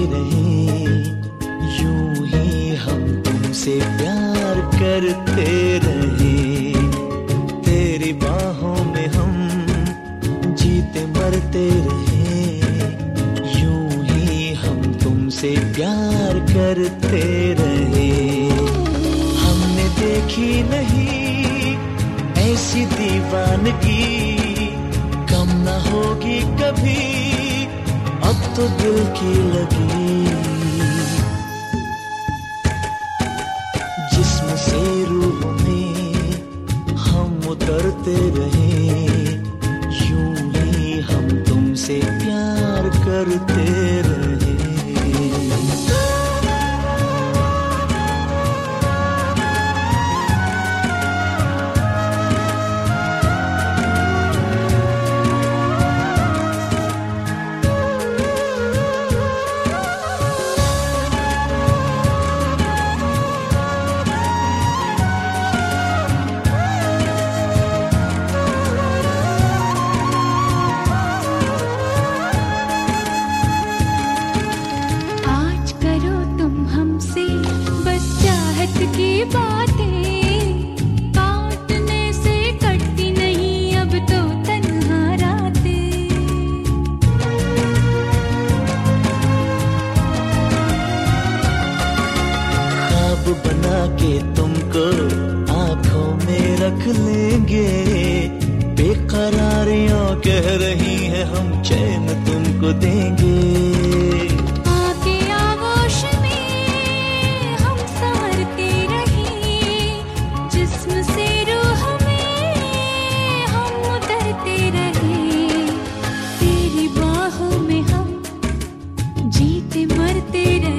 रहें, यूं ही हम तुमसे प्यार करते रहें। तेरी बाहों में हम जीते मरते रहें, यूं ही हम तुमसे प्यार करते रहें। हमने देखी नहीं ऐसी दीवानगी, कम न होगी कभी अब तो दिल की लगी। जिस्म से रूह में हम उतरते रहें, यूं ही हम तुमसे प्यार करते रहें। बना के तुमको आंखों में रख लेंगे, बेकरारियां कह रही हैं हम चैन तुमको देंगे। आके आगोश में हम संवरते रहें, जिस्म से रूह में हम उतरते रहें। तेरी बाहों में हम जीते मरते रहें,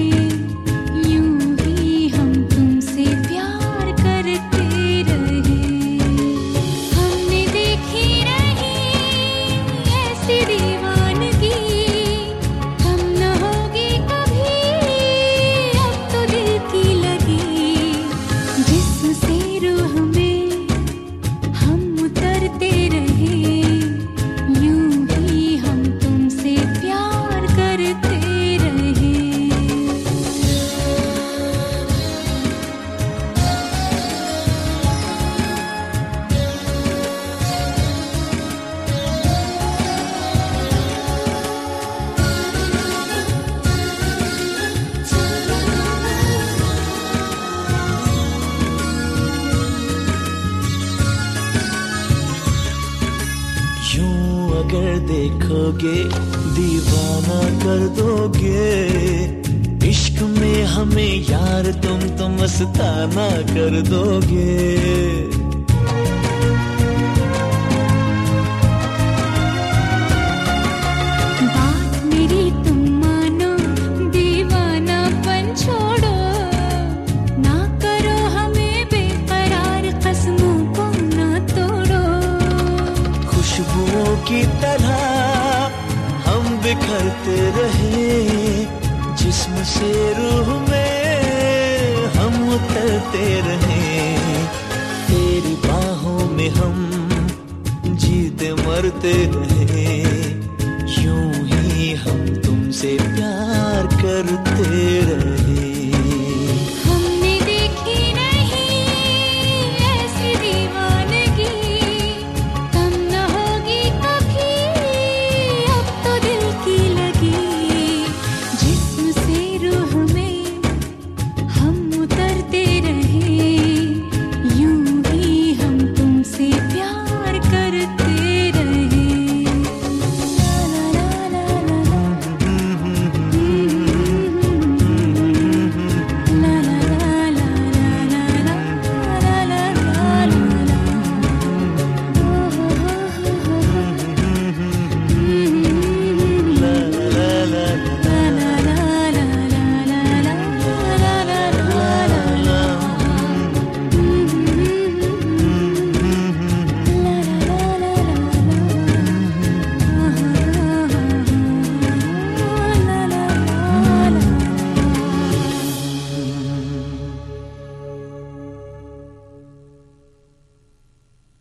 अगर देखोगे दीवाना कर दोगे, इश्क में हमें यार तुम तो मस्ताना कर दोगे। बात मेरी तुम मानो, दीवानापन छोड़ो, ना करो हमें बेकरार, कसमों को ना तोड़ो। खुशबुओं की तरह हम बिखरते रहे, जिस्म से रूह में हम उतरते रहे। तेरी बाहों में हम जीते मरते रहे, यूं ही हम तुमसे